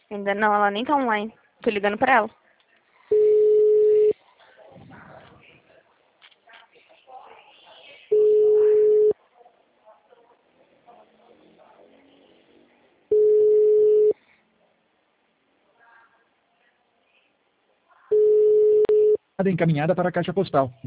Ainda não, ela nem tá online. Tô ligando pra ela. Encaminhada para a caixa postal.